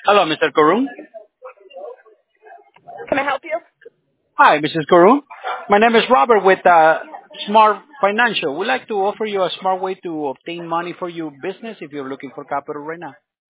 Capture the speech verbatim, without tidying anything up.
Hello, mister Karun. Can I help you? Hi, missus Karun. My name is Robert with uh, Smart Financial. We'd like to offer you a smart way to obtain money for your business if you're looking for capital right now.